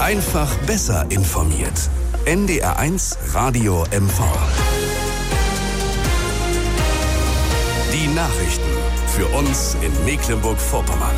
Einfach besser informiert. NDR1 Radio MV. Die Nachrichten für uns in Mecklenburg-Vorpommern.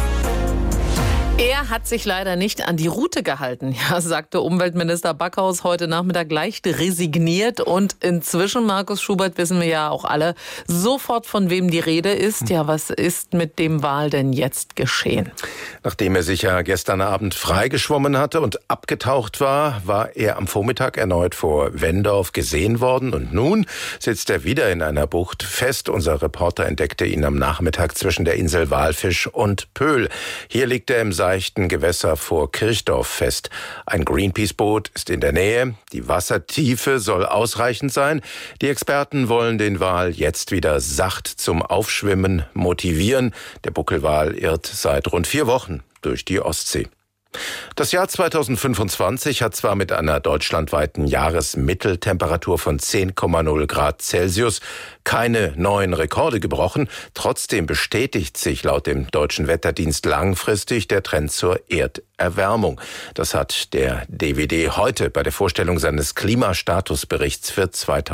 Er hat sich leider nicht an die Route gehalten, sagte Umweltminister Backhaus heute Nachmittag leicht resigniert. Und inzwischen, Markus Schubert, wissen wir ja auch alle sofort, von wem die Rede ist. Ja, was ist mit dem Wal denn jetzt geschehen? Nachdem er sich ja gestern Abend freigeschwommen hatte und abgetaucht war, war er am Vormittag erneut vor Wendorf gesehen worden. Und nun sitzt er wieder in einer Bucht fest. Unser Reporter entdeckte ihn am Nachmittag zwischen der Insel Walfisch und Pöhl. Hier liegt er im seichten Gewässer vor Kirchdorf fest. Ein Greenpeace-Boot ist in der Nähe. Die Wassertiefe soll ausreichend sein. Die Experten wollen den Wal jetzt wieder sacht zum Aufschwimmen motivieren. Der Buckelwal irrt seit rund 4 Wochen durch die Ostsee. Das Jahr 2025 hat zwar mit einer deutschlandweiten Jahresmitteltemperatur von 10,0 Grad Celsius keine neuen Rekorde gebrochen, trotzdem bestätigt sich laut dem Deutschen Wetterdienst langfristig der Trend zur Erderwärmung. Das hat der DWD heute bei der Vorstellung seines Klimastatusberichts für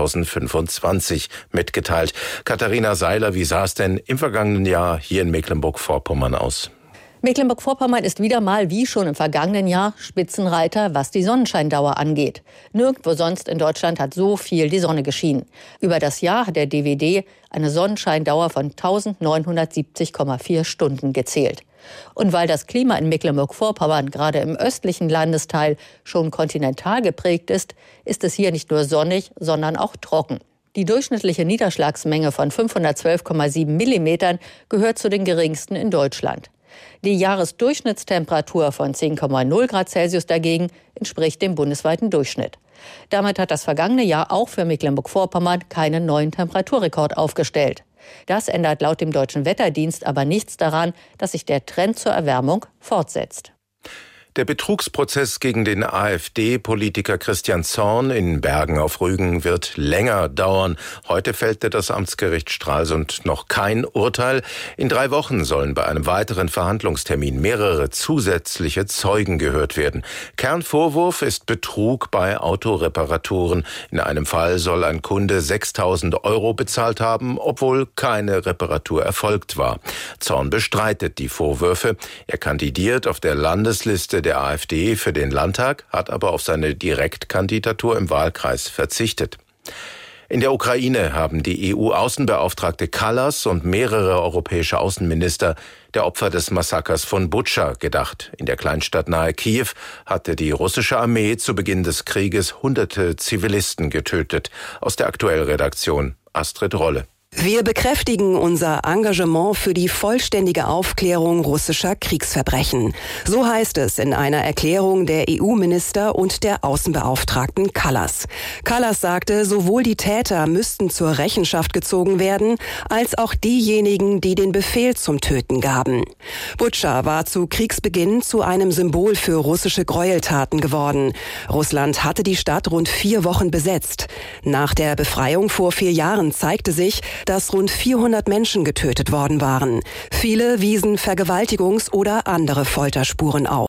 2025 mitgeteilt. Katharina Seiler, wie sah es denn im vergangenen Jahr hier in Mecklenburg-Vorpommern aus? Mecklenburg-Vorpommern ist wieder mal, wie schon im vergangenen Jahr, Spitzenreiter, was die Sonnenscheindauer angeht. Nirgendwo sonst in Deutschland hat so viel die Sonne geschienen. Über das Jahr hat der DWD eine Sonnenscheindauer von 1970,4 Stunden gezählt. Und weil das Klima in Mecklenburg-Vorpommern gerade im östlichen Landesteil schon kontinental geprägt ist, ist es hier nicht nur sonnig, sondern auch trocken. Die durchschnittliche Niederschlagsmenge von 512,7 Millimetern gehört zu den geringsten in Deutschland. Die Jahresdurchschnittstemperatur von 10,0 Grad Celsius dagegen entspricht dem bundesweiten Durchschnitt. Damit hat das vergangene Jahr auch für Mecklenburg-Vorpommern keinen neuen Temperaturrekord aufgestellt. Das ändert laut dem Deutschen Wetterdienst aber nichts daran, dass sich der Trend zur Erwärmung fortsetzt. Der Betrugsprozess gegen den AfD-Politiker Christian Zorn in Bergen auf Rügen wird länger dauern. Heute fällte das Amtsgericht Stralsund noch kein Urteil. In 3 Wochen sollen bei einem weiteren Verhandlungstermin mehrere zusätzliche Zeugen gehört werden. Kernvorwurf ist Betrug bei Autoreparaturen. In einem Fall soll ein Kunde 6.000 € bezahlt haben, obwohl keine Reparatur erfolgt war. Zorn bestreitet die Vorwürfe. Er kandidiert auf der Landesliste der AfD für den Landtag, hat aber auf seine Direktkandidatur im Wahlkreis verzichtet. In der Ukraine haben die EU-Außenbeauftragte Kallas und mehrere europäische Außenminister der Opfer des Massakers von Butscha gedacht. In der Kleinstadt nahe Kiew hatte die russische Armee zu Beginn des Krieges Hunderte Zivilisten getötet. Aus der Aktuellredaktion Astrid Rolle. Wir bekräftigen unser Engagement für die vollständige Aufklärung russischer Kriegsverbrechen. So heißt es in einer Erklärung der EU-Minister und der Außenbeauftragten Kallas. Kallas sagte, sowohl die Täter müssten zur Rechenschaft gezogen werden, als auch diejenigen, die den Befehl zum Töten gaben. Butscha war zu Kriegsbeginn zu einem Symbol für russische Gräueltaten geworden. Russland hatte die Stadt rund 4 Wochen besetzt. Nach der Befreiung vor 4 Jahren zeigte sich, dass rund 400 Menschen getötet worden waren. Viele wiesen Vergewaltigungs- oder andere Folterspuren auf.